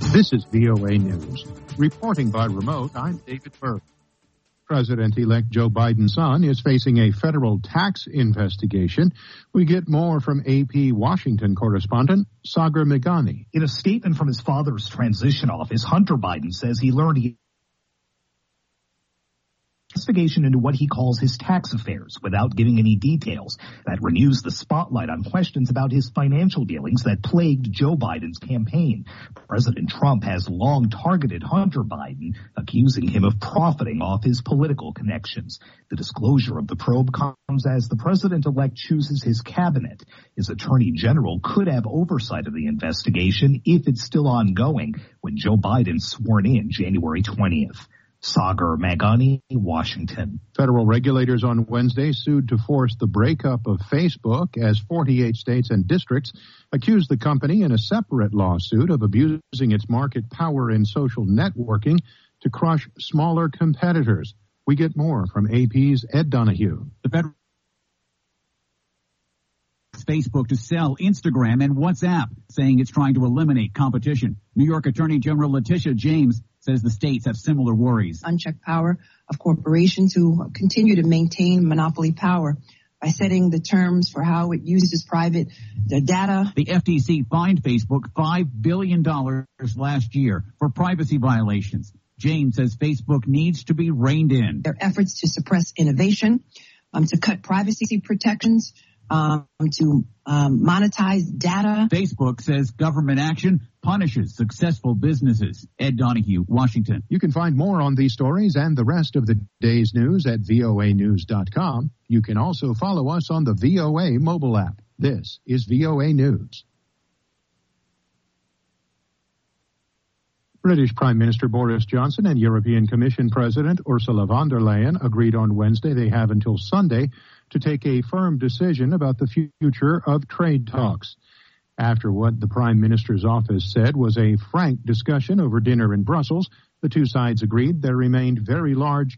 This is VOA News. Reporting by remote, I'm David Burke. President-elect Joe Biden's son is facing a federal tax investigation. We get more from AP Washington correspondent Sagar Meghani. In a statement from his father's transition office, Hunter Biden says he learned investigation into what he calls his tax affairs without giving any details. That renews the spotlight on questions about his financial dealings that plagued Joe Biden's campaign. President Trump has long targeted Hunter Biden, accusing him of profiting off his political connections. The disclosure of the probe comes as the president-elect chooses his cabinet. His attorney general could have oversight of the investigation if it's still ongoing when Joe Biden's sworn in January 20th. Sagar Meghani, Washington. Federal regulators on Wednesday sued to force the breakup of Facebook as 48 states and districts accused the company in a separate lawsuit of abusing its market power in social networking to crush smaller competitors. We get more from AP's Ed Donahue. The federal Facebook to sell Instagram and WhatsApp, saying it's trying to eliminate competition. New York Attorney General Letitia James says the states have similar worries. Unchecked power of corporations who continue to maintain monopoly power by setting the terms for how it uses private data. The FTC fined Facebook $5 billion last year for privacy violations. James says Facebook needs to be reined in. Their efforts to suppress innovation, to cut privacy protections, to monetize data. Facebook says government action punishes successful businesses. Ed Donahue, Washington. You can find more on these stories and the rest of the day's news at voanews.com. You can also follow us on the VOA mobile app. This is VOA News. British Prime Minister Boris Johnson and European Commission President Ursula von der Leyen agreed on Wednesday they have until Sunday to take a firm decision about the future of trade talks. After what the Prime Minister's office said was a frank discussion over dinner in Brussels, the two sides agreed there remained very large.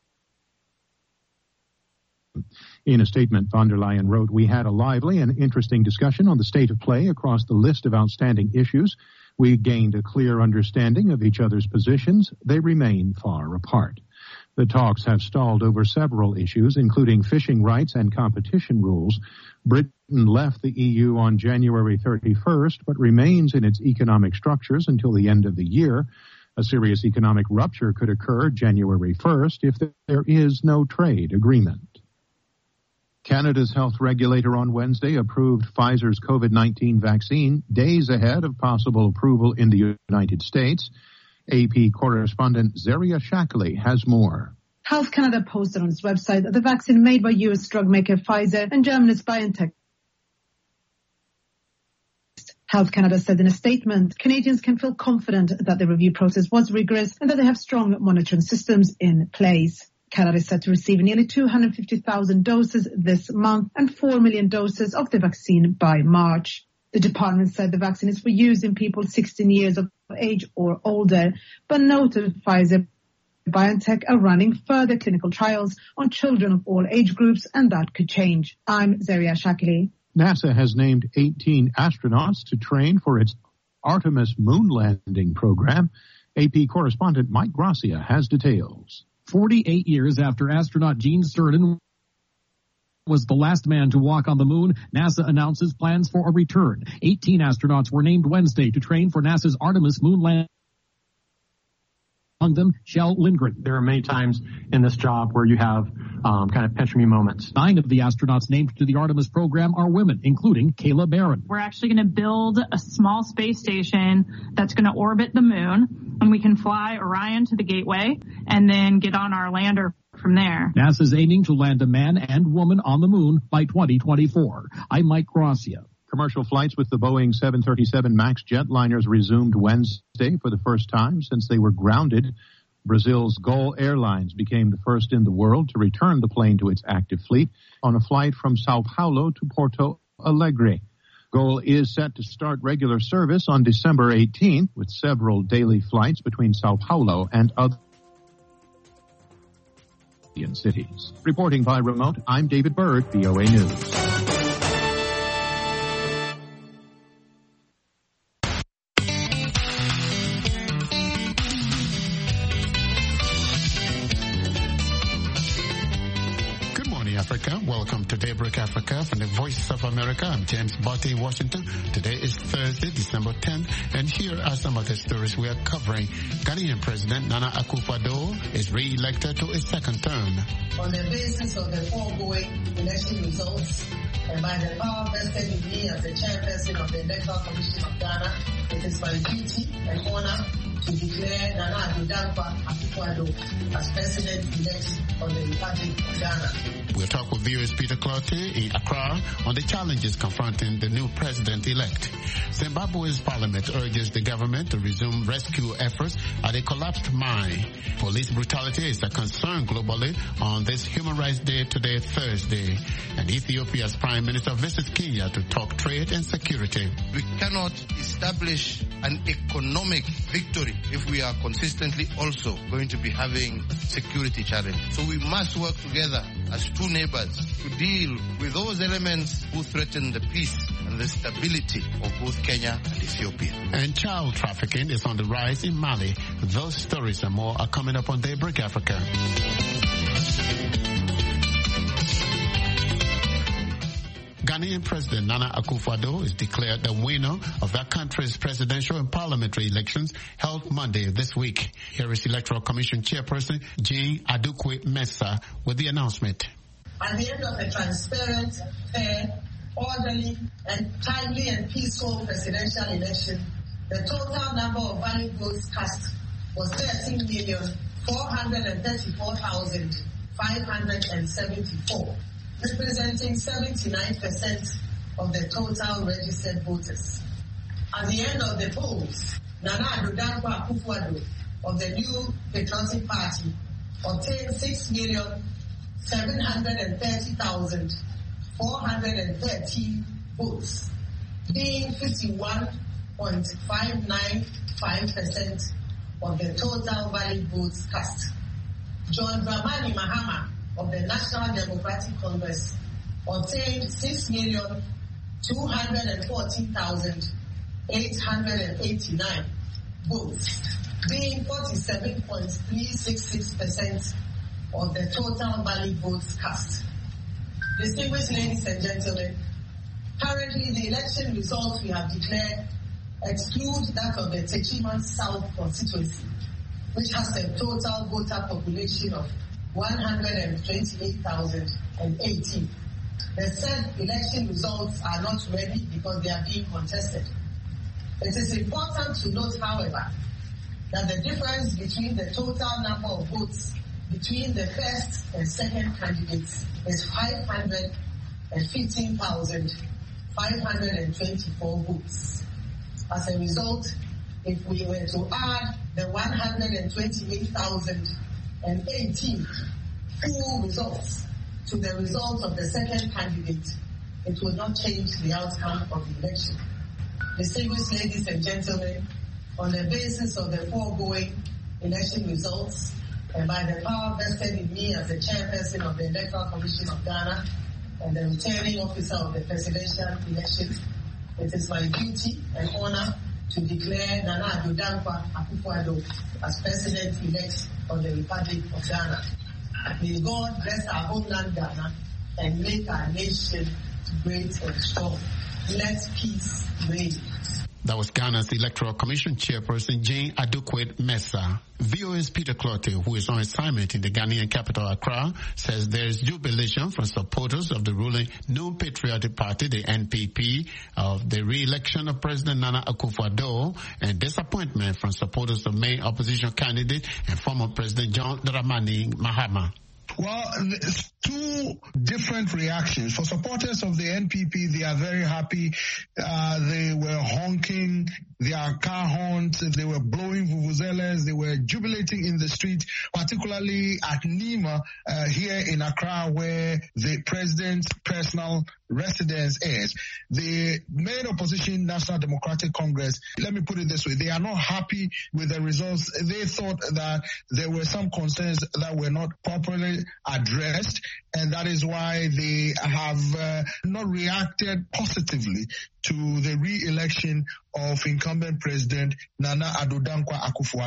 In a statement, von der Leyen wrote, "We had a lively and interesting discussion on the state of play across the list of outstanding issues. We gained a clear understanding of each other's positions. They remain far apart." The talks have stalled over several issues, including fishing rights and competition rules. Britain left the EU on January 31st, but remains in its economic structures until the end of the year. A serious economic rupture could occur January 1st if there is no trade agreement. Canada's health regulator on Wednesday approved Pfizer's COVID-19 vaccine days ahead of possible approval in the United States. AP correspondent Zaria Shackley has more. Health Canada posted on its website that the vaccine made by U.S. drug maker Pfizer and Germany's BioNTech. Health Canada said in a statement, Canadians can feel confident that the review process was rigorous and that they have strong monitoring systems in place. Canada is set to receive nearly 250,000 doses this month and 4 million doses of the vaccine by March. The department said the vaccine is for use in people 16 years of age or older, but noted Pfizer and BioNTech are running further clinical trials on children of all age groups, and that could change. I'm Zaria Shackley. NASA has named 18 astronauts to train for its Artemis moon landing program. AP correspondent Mike Gracia has details. 48 years after astronaut Gene Cernan was the last man to walk on the moon, NASA announces plans for a return. 18 astronauts were named Wednesday to train for NASA's Artemis moon landing. Among them, Kjell Lindgren. There are many times in this job where you have kind of pinch me moments. 9 of the astronauts named to the Artemis program are women, including Kayla Barron. We're actually going to build a small space station that's going to orbit the moon, and we can fly Orion to the Gateway and then get on our lander from there. NASA's aiming to land a man and woman on the moon by 2024. I'm Mike Gracia. Commercial flights with the Boeing 737 MAX jetliners resumed Wednesday for the first time since they were grounded. Brazil's Gol Airlines became the first in the world to return the plane to its active fleet on a flight from Sao Paulo to Porto Alegre. Gol is set to start regular service on December 18th with several daily flights between Sao Paulo and other cities. Reporting by remote, I'm David Bird, VOA News. welcome to Daybreak Africa from the Voice of America. I'm James Botte in Washington. Today is Thursday, December 10th, and here are some of the stories we are covering. Ghanaian President Nana Akufo-Addo is re-elected to his second term. On the basis of the foregoing election results, and by the power vested in me as the chairperson of the Electoral Commission of Ghana, it is my duty and honor to declare Nana Addo Akufo-Addo as president-elect of the Republic of Ghana. We'll talk with viewers Peter Clottey in Accra on the challenges confronting the new president-elect. Zimbabwe's parliament urges the government to resume rescue efforts at a collapsed mine. Police brutality is a concern globally on this Human Rights Day today, Thursday. And Ethiopia's Prime Minister visits Kenya to talk trade and security. We cannot establish an economic victory if we are consistently also going to be having security challenges. So we must work together as two neighbors to deal with those elements who threaten the peace and the stability of both Kenya and Ethiopia. And child trafficking is on the rise in Mali. Those stories and more are coming up on Daybreak Africa. Ghanaian President Nana Akufo-Addo is declared the winner of that country's presidential and parliamentary elections held Monday this week. Here is Electoral Commission Chairperson Jean Adukwe-Mensah with the announcement. At the end of a transparent, fair, orderly, and timely and peaceful presidential election, the total number of valid votes cast was 13,434,574. Representing 79% of the total registered voters. At the end of the polls, Nana Addo Akufo-Addo of the New Patriotic Party obtained 6,730,413 votes, being 51.595% of the total valid votes cast. John Dramani Mahama of the National Democratic Congress obtained 6,214,889 votes, being 47.366% of the total valid votes cast. Distinguished ladies and gentlemen, currently the election results we have declared exclude that of the Techiman South constituency, which has a total voter population of 128,018. The said election results are not ready because they are being contested. It is important to note, however, that the difference between the total number of votes between the first and second candidates is 515,524 votes. As a result, if we were to add the 128,018 full results to the result of the second candidate, it will not change the outcome of the election. Distinguished ladies and gentlemen, on the basis of the foregoing election results, and by the power vested in me as the chairperson of the Electoral Commission of Ghana and the returning officer of the presidential election, it is my duty and honor to declare Nana Addo Akufo-Addo as president-elect of the Republic of Ghana. May God bless our homeland Ghana and make our nation great and strong. Let peace reign. That was Ghana's Electoral Commission Chairperson Jean Adukwe-Mensah. VOA's Peter Clottey, who is on assignment in the Ghanaian capital Accra, says there is jubilation from supporters of the ruling New Patriotic Party, the NPP, of the re-election of President Nana Akufo-Addo, and disappointment from supporters of main opposition candidate and former President John Dramani Mahama. Well, there's two different reactions. For supporters of the NPP, they are very happy. They were honking their car horns, they were blowing vuvuzelas, they were jubilating in the street, particularly at Nima here in Accra, where the president's personal residence is. The main opposition, National Democratic Congress, let me put it this way, they are not happy with the results. They thought that there were some concerns that were not properly addressed, and that is why they have not reacted positively to the re-election of incumbent President Nana Addo Akufo-Addo.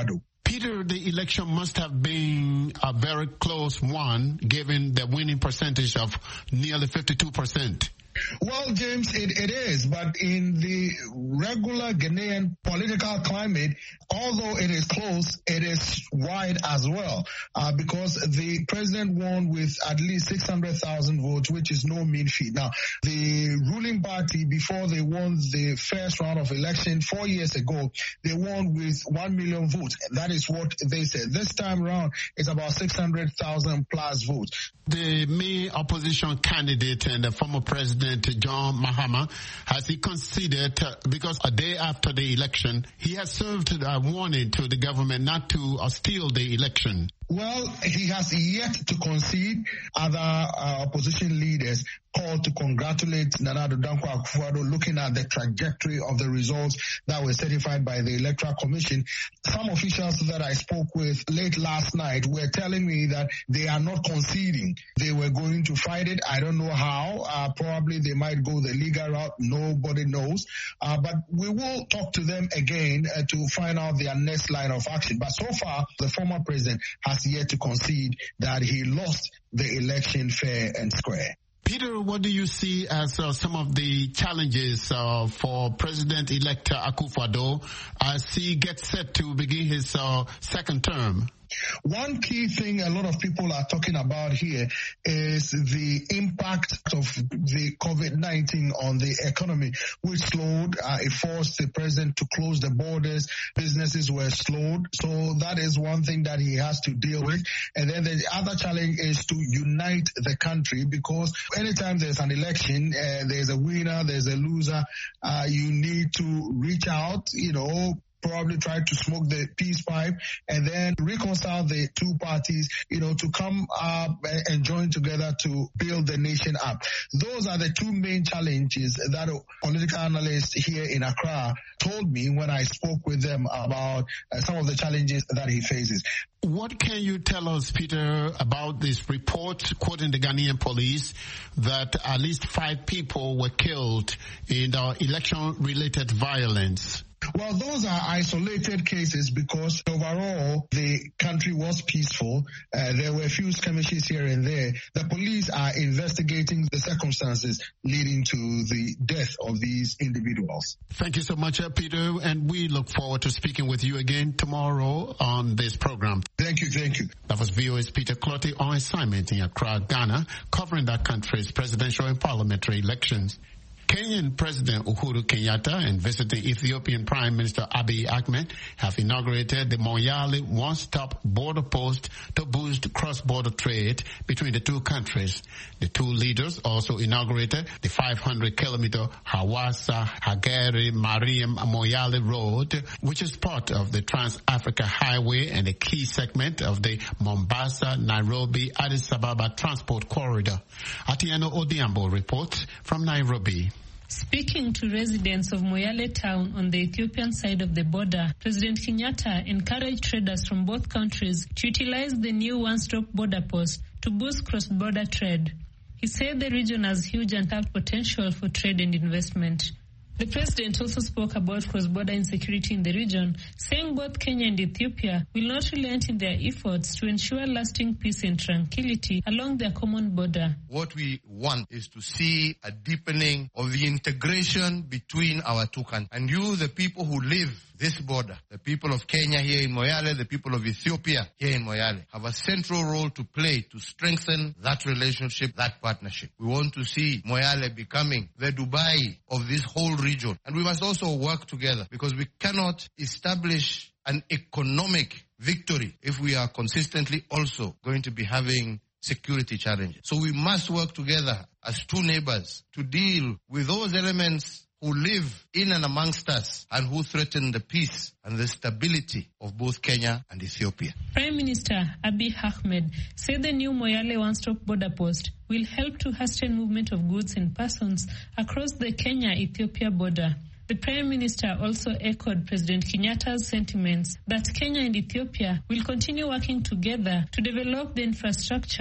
Peter, the election must have been a very close one, given the winning percentage of nearly 52%. Well, James, it is, but in the regular Ghanaian political climate, although it is close, it is wide as well, because the president won with at least 600,000 votes, which is no mean feat. Now, the ruling party, before they won the first round of election 4 years ago, they won with 1 million votes. That is what they said. This time around, it's about 600,000 plus votes. The main opposition candidate and the former president, John Mahama, has he conceded, because a day after the election, he has served a warning to the government not to steal the election. Well, he has yet to concede. Other opposition leaders called to congratulate Nana Addo Dankwa Akufo-Addo, looking at the trajectory of the results that were certified by the Electoral Commission. Some officials that I spoke with late last night were telling me that they are not conceding. They were going to fight it. I don't know how. Probably they might go the legal route. Nobody knows. But we will talk to them again to find out their next line of action. But so far, the former president has yet to concede that he lost the election fair and square. Peter, what do you see as some of the challenges for President-elect Akufo-Addo as he gets set to begin his second term? One key thing a lot of people are talking about here is the impact of the COVID-19 on the economy, which slowed. It forced the president to close the borders. Businesses were slowed. So that is one thing that he has to deal with. And then the other challenge is to unite the country, because anytime there's an election, there's a winner, there's a loser. You need to reach out, probably try to smoke the peace pipe and then reconcile the two parties, to come up and join together to build the nation up. Those are the two main challenges that political analysts here in Accra told me when I spoke with them about some of the challenges that he faces. What can you tell us, Peter, about this report quoting the Ghanaian police that at least 5 people were killed in election-related violence? Well, those are isolated cases because overall the country was peaceful. There were a few skirmishes here and there. The police are investigating the circumstances leading to the death of these individuals. Thank you so much, Peter, and we look forward to speaking with you again tomorrow on this program. Thank you. That was VOA's Peter Clotty on assignment in Accra, Ghana, covering that country's presidential and parliamentary elections. Kenyan President Uhuru Kenyatta and visiting Ethiopian Prime Minister Abiy Ahmed have inaugurated the Moyale one-stop border post to boost cross-border trade between the two countries. The two leaders also inaugurated the 500-kilometer Hawassa-Hagere-Mariam Moyale Road, which is part of the Trans-Africa Highway and a key segment of the Mombasa-Nairobi-Addis Ababa transport corridor. Atieno Odiambo reports from Nairobi. Speaking to residents of Moyale town on the Ethiopian side of the border, President Kenyatta encouraged traders from both countries to utilize the new one-stop border post to boost cross-border trade. He said the region has huge untapped potential for trade and investment. The president also spoke about cross-border insecurity in the region, saying both Kenya and Ethiopia will not relent in their efforts to ensure lasting peace and tranquility along their common border. What we want is to see a deepening of the integration between our two countries. And you, the people who live this border, the people of Kenya here in Moyale, the people of Ethiopia here in Moyale, have a central role to play to strengthen that relationship, that partnership. We want to see Moyale becoming the Dubai of this whole region. And we must also work together because we cannot establish an economic victory if we are consistently also going to be having security challenges. So we must work together as two neighbors to deal with those elements who live in and amongst us and who threaten the peace and the stability of both Kenya and Ethiopia. Prime Minister Abiy Ahmed said the new Moyale one-stop border post will help to hasten movement of goods and persons across the Kenya-Ethiopia border. The Prime Minister also echoed President Kenyatta's sentiments that Kenya and Ethiopia will continue working together to develop the infrastructure while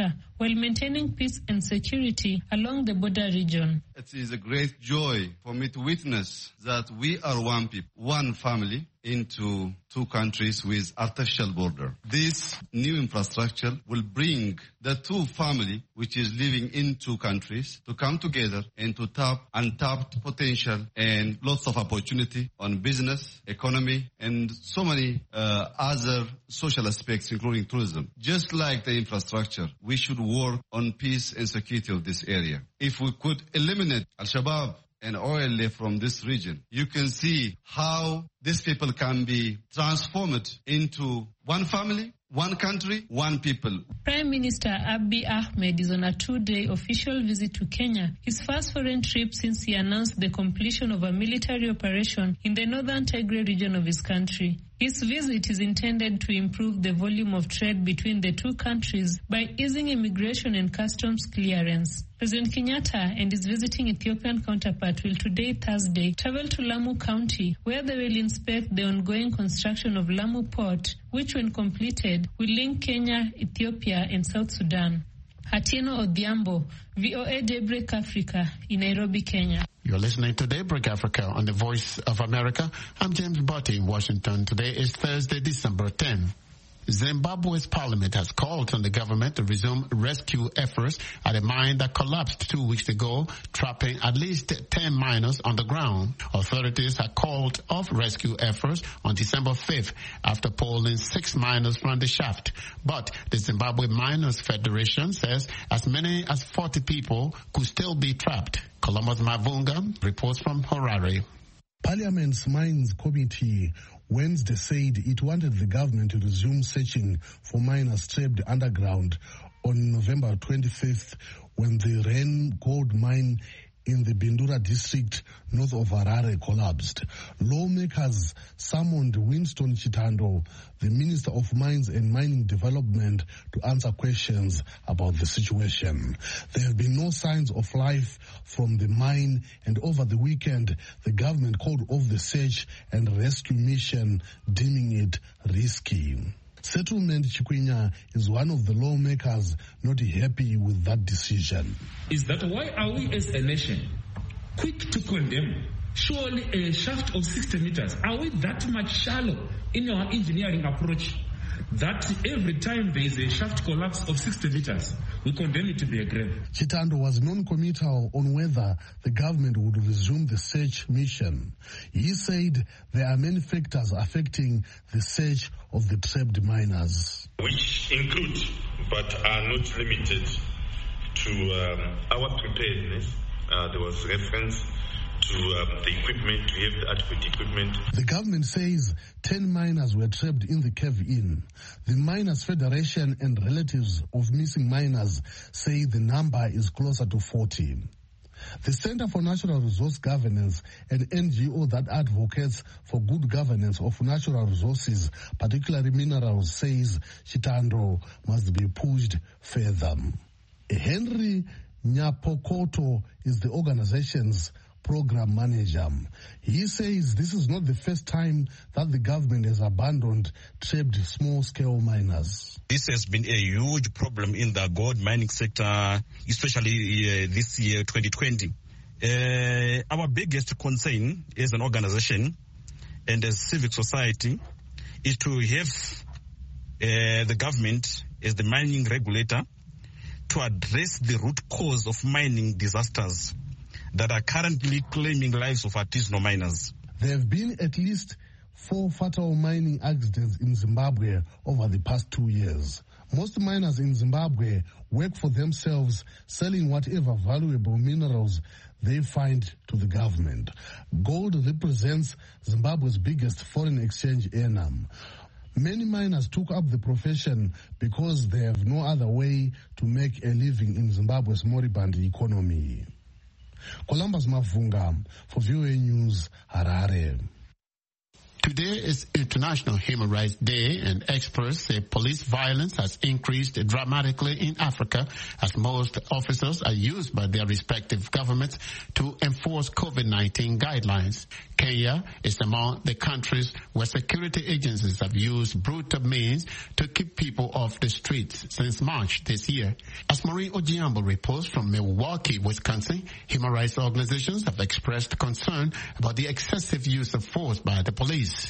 while maintaining peace and security along the border region. It is a great joy for me to witness that we are one people, one family, into two countries with artificial border. This new infrastructure will bring the two family, which is living in two countries, to come together and to tap untapped potential and lots of opportunity on business, economy, and so many other social aspects, including tourism. Just like the infrastructure, we should work on peace and security of this area. If we could eliminate Al-Shabaab and OLA from this region, you can see how these people can be transformed into one family, one country, one people. Prime Minister Abiy Ahmed is on a 2-day official visit to Kenya, his first foreign trip since he announced the completion of a military operation in the northern Tigray region of his country. His visit is intended to improve the volume of trade between the two countries by easing immigration and customs clearance. President Kenyatta and his visiting Ethiopian counterpart will today, Thursday, travel to Lamu County, where they will inspect the ongoing construction of Lamu Port, which when completed will link Kenya, Ethiopia and South Sudan. Atieno Odhiambo, VOA Daybreak Africa in Nairobi, Kenya. You're listening to Daybreak Africa on the Voice of America. I'm James Botti in Washington. Today is Thursday, December 10. Zimbabwe's parliament has called on the government to resume rescue efforts at a mine that collapsed 2 weeks ago, trapping at least 10 miners on the ground. Authorities had called off rescue efforts on December 5th after pulling 6 miners from the shaft. But the Zimbabwe Miners Federation says as many as 40 people could still be trapped. Columbus Mavunga reports from Harare. Parliament's Mines Committee Wednesday said it wanted the government to resume searching for miners trapped underground on November 25th when the Ren gold mine in the Bindura district north of Harare collapsed. Lawmakers summoned Winston Chitando, the Minister of Mines and Mining Development, to answer questions about the situation. There have been no signs of life from the mine, and over the weekend, the government called off the search and rescue mission, deeming it risky. Settlement Chikwinya is one of the lawmakers not happy with that decision. Is that why are we as a nation quick to condemn? Surely a shaft of 60 meters, are we that much shallow in our engineering approach that every time there is a shaft collapse of 60 meters, we condemn it to be a grave? Chitando was non-committal on whether the government would resume the search mission. He said there are many factors affecting the search of the trapped miners, which include but are not limited to our preparedness. There was reference to the equipment, to have the adequate equipment. The government says 10 miners were trapped in the cave-in. The Miners Federation and relatives of missing miners say the number is closer to 40. The Center for Natural Resource Governance, an NGO that advocates for good governance of natural resources, particularly minerals, says Chitando must be pushed further. Henry Nyapokoto is the organization's program manager. He says this is not the first time that the government has abandoned trapped small-scale miners. This has been a huge problem in the gold mining sector, especially this year, 2020. Our biggest concern as an organization and as civic society is to have the government as the mining regulator to address the root cause of mining disasters that are currently claiming lives of artisanal miners. There have been at least 4 fatal mining accidents in Zimbabwe over the past 2 years. Most miners in Zimbabwe work for themselves, selling whatever valuable minerals they find to the government. Gold represents Zimbabwe's biggest foreign exchange earner. Many miners took up the profession because they have no other way to make a living in Zimbabwe's moribund economy. Columbus Mavunga for VOA News, Harare. Today is Interesting International Human Rights Day, and experts say police violence has increased dramatically in Africa as most officers are used by their respective governments to enforce COVID-19 guidelines. Kenya is among the countries where security agencies have used brutal means to keep people off the streets since March this year. As Maureen Ojiambo reports from Milwaukee, Wisconsin, human rights organizations have expressed concern about the excessive use of force by the police.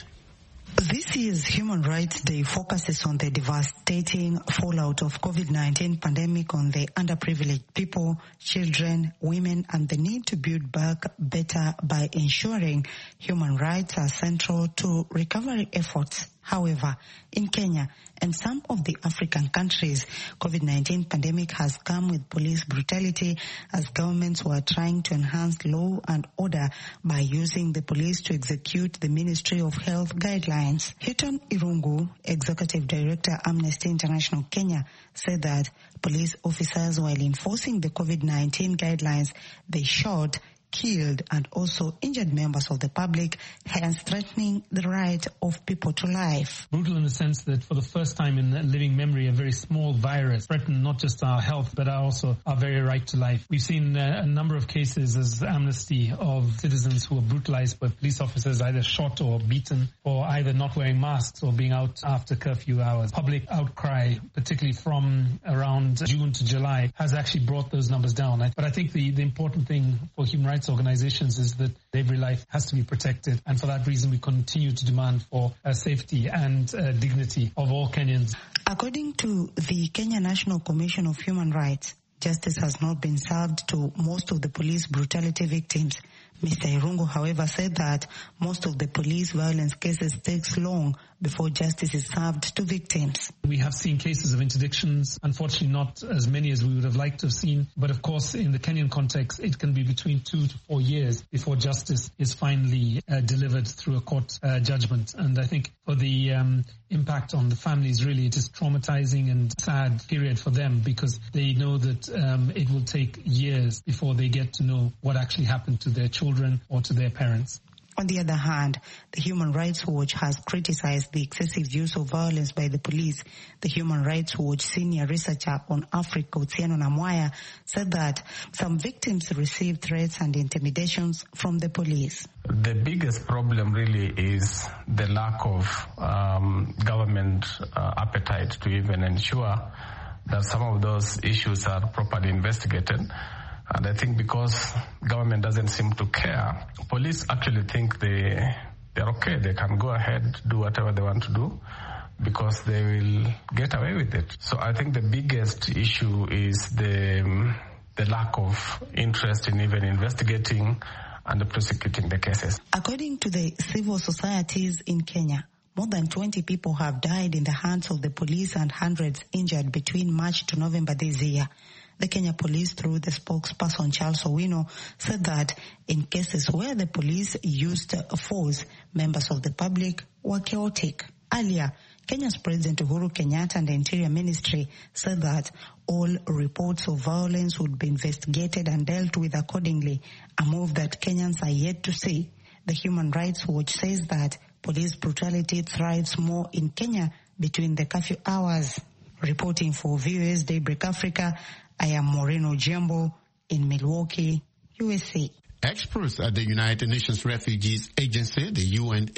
This year's Human Rights Day focuses on the devastating fallout of COVID-19 pandemic on the underprivileged people, children, women, and the need to build back better by ensuring human rights are central to recovery efforts. However, in Kenya and some of the African countries, COVID-19 pandemic has come with police brutality as governments were trying to enhance law and order by using the police to execute the Ministry of Health guidelines. Hilton Irungu, Executive Director, Amnesty International Kenya, said that police officers, while enforcing the COVID-19 guidelines, they shot, killed, and also injured members of the public, hence threatening the right of people to life. Brutal in the sense that for the first time in living memory, a very small virus threatened not just our health, but also our very right to life. We've seen a number of cases as Amnesty of citizens who were brutalized by police officers, either shot or beaten, or either not wearing masks or being out after curfew hours. Public outcry, particularly from around June to July, has actually brought those numbers down. But I think the important thing for human rights organizations is that every life has to be protected, and for that reason we continue to demand for safety and dignity of all Kenyans. According to the Kenya National Commission of Human Rights, justice has not been served to most of the police brutality victims. Mr. Irungu, however, said that most of the police violence cases takes long before justice is served to victims. We have seen cases of interdictions, unfortunately not as many as we would have liked to have seen, but of course in the Kenyan context it can be between 2 to 4 years before justice is finally delivered through a court judgment. And I think for the impact on the families, really it is traumatizing and sad period for them, because they know that it will take years before they get to know what actually happened to their children or to their parents. On the other hand, the Human Rights Watch has criticized the excessive use of violence by the police. The Human Rights Watch senior researcher on Africa, Otieno Namwaya, said that some victims receive threats and intimidations from the police. The biggest problem really is the lack of government appetite to even ensure that some of those issues are properly investigated. And I think because government doesn't seem to care, police actually think they're okay. They can go ahead, do whatever they want to do, because they will get away with it. So I think the biggest issue is the lack of interest in even investigating and prosecuting the cases. According to the civil societies in Kenya, more than 20 people have died in the hands of the police and hundreds injured between March to November this year. The Kenya Police, through the spokesperson Charles Owino, said that in cases where the police used force, members of the public were chaotic. Earlier, Kenya's President Uhuru Kenyatta and the Interior Ministry said that all reports of violence would be investigated and dealt with accordingly, a move that Kenyans are yet to see. The Human Rights Watch says that police brutality thrives more in Kenya between the curfew hours. Reporting for VOA's Daybreak Africa, I am Maureen Ojiambo in Milwaukee, USA. Experts at the United Nations Refugees Agency, the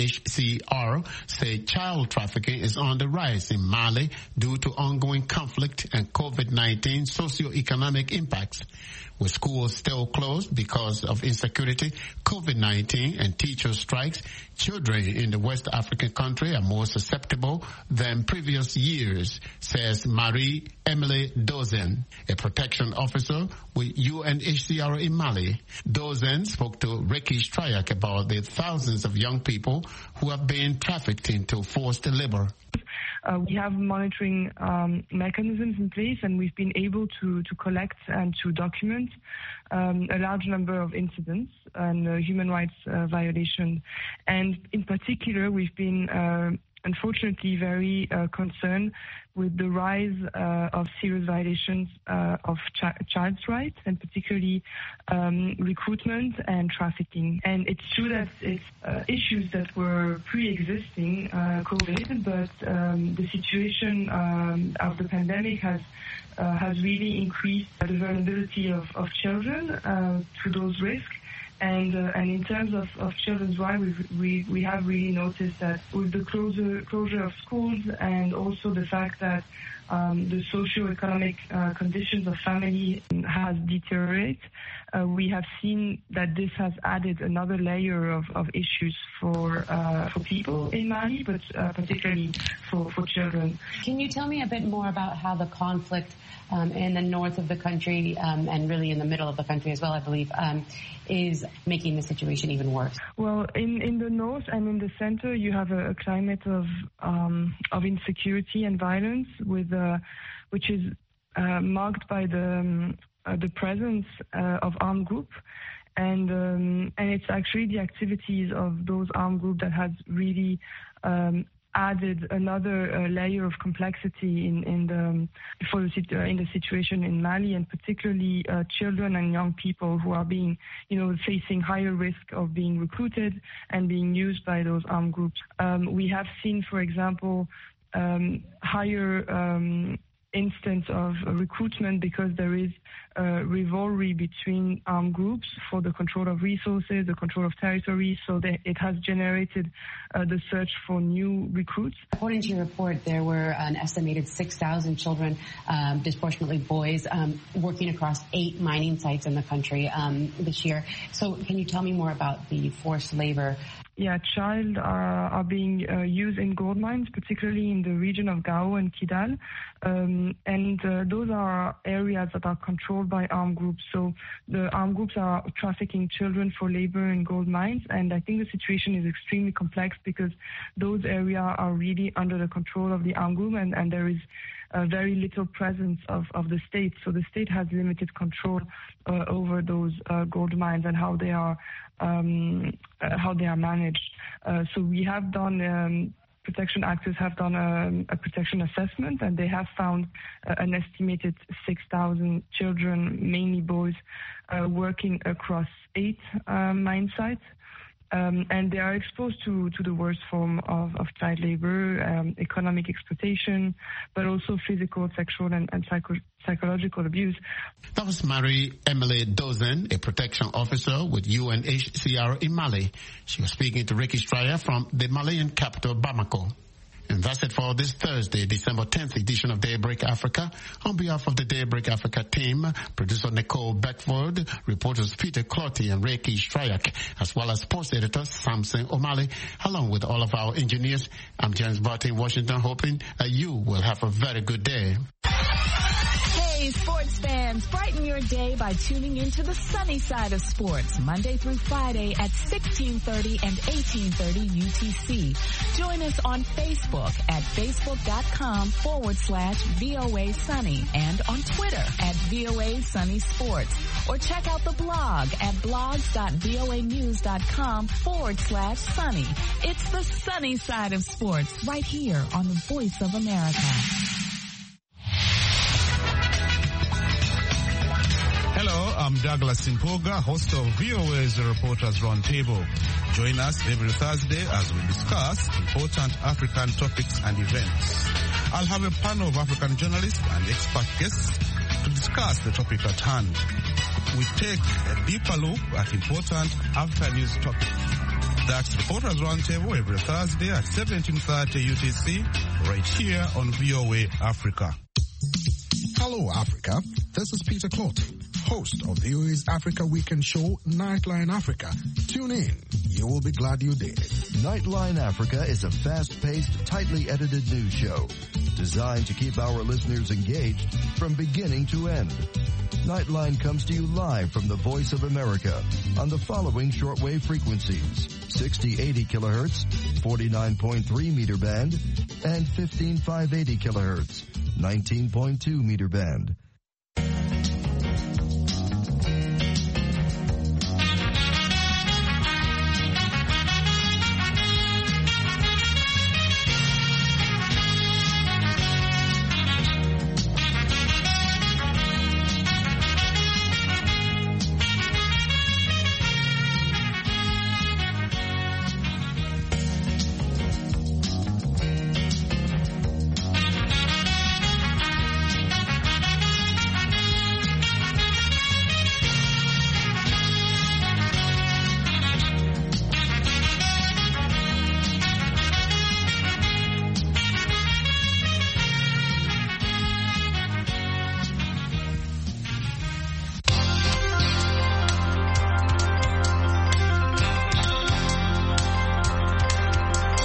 UNHCR, say child trafficking is on the rise in Mali due to ongoing conflict and COVID-19 socioeconomic impacts. With schools still closed because of insecurity, COVID-19 and teacher strikes, children in the West African country are more susceptible than previous years, says Marie-Emily Dozen, a protection officer with UNHCR in Mali. Dozen spoke to Ricky Stryak about the thousands of young people who have been trafficked into forced labor. We have monitoring mechanisms in place, and we've been able to collect and to document a large number of incidents and human rights violations. And in particular, we've been unfortunately very concerned with the rise of serious violations of child's rights, and particularly recruitment and trafficking. And it's true that it's issues that were pre-existing COVID, but the situation of the pandemic has really increased the vulnerability of children to those risks. And in terms of children's rights, we have really noticed that with the closure of schools, and also the fact that the socio-economic conditions of family has deteriorated, we have seen that this has added another layer of issues for people in Mali, but particularly for children. Can you tell me a bit more about how the conflict in the north of the country, and really in the middle of the country as well, I believe, is making the situation even worse? Well, in the north and in the center, you have a climate of insecurity and violence, which is marked by the presence of armed groups, and it's actually the activities of those armed groups that has really added another layer of complexity in the situation in Mali, and particularly children and young people who are being, facing higher risk of being recruited and being used by those armed groups. We have seen, for example, higher instance of recruitment because there is a rivalry between armed groups for the control of resources, the control of territory, so that it has generated the search for new recruits. According to your report, there were an estimated 6,000 children, disproportionately boys, working across 8 mining sites in the country this year. So can you tell me more about the forced labor? Yeah, child are being used in gold mines, particularly in the region of Gao and Kidal. And those are areas that are controlled by armed groups. So the armed groups are trafficking children for labor in gold mines. And I think the situation is extremely complex because those areas are really under the control of the armed group, and there is very little presence of the state. So the state has limited control over those gold mines and how they are managed. So we have done, protection actors have done a protection assessment, and they have found an estimated 6,000 children, mainly boys, working across 8 mine sites. And they are exposed to the worst form of child labor, economic exploitation, but also physical, sexual, and psychological abuse. That was Marie-Emily Dozen, a protection officer with UNHCR in Mali. She was speaking to Ricky Stryer from the Malian capital, Bamako. And that's it for this Thursday, December 10th edition of Daybreak Africa. On behalf of the Daybreak Africa team, producer Nicole Beckford, reporters Peter Clotty and Ricky Stryak, as well as sports editor Samson O'Malley, along with all of our engineers, I'm James Barton in Washington, hoping that you will have a very good day. Hey, sports fans, brighten your day by tuning into the sunny side of sports, Monday through Friday at 16:30 and 18:30 UTC. Join us on Facebook at facebook.com/VOA Sunny and on Twitter at VOA Sunny Sports. Or check out the blog at blogs.voanews.com/sunny. It's the sunny side of sports right here on the Voice of America. Hello, I'm Douglas Impoga, host of VOA's Reporters Roundtable. Join us every Thursday as we discuss important African topics and events. I'll have a panel of African journalists and expert guests to discuss the topic at hand. We take a deeper look at important African news topics. That's Reporters Roundtable every Thursday at 17:30 UTC, right here on VOA Africa. Hello, Africa. This is Peter Clotty, host of VOA's Africa Weekend show, Nightline Africa. Tune in. You will be glad you did. Nightline Africa is a fast-paced, tightly edited news show designed to keep our listeners engaged from beginning to end. Nightline comes to you live from the Voice of America on the following shortwave frequencies: 6080 kilohertz, 49.3 meter band, and 15580 kilohertz, 19.2 meter band.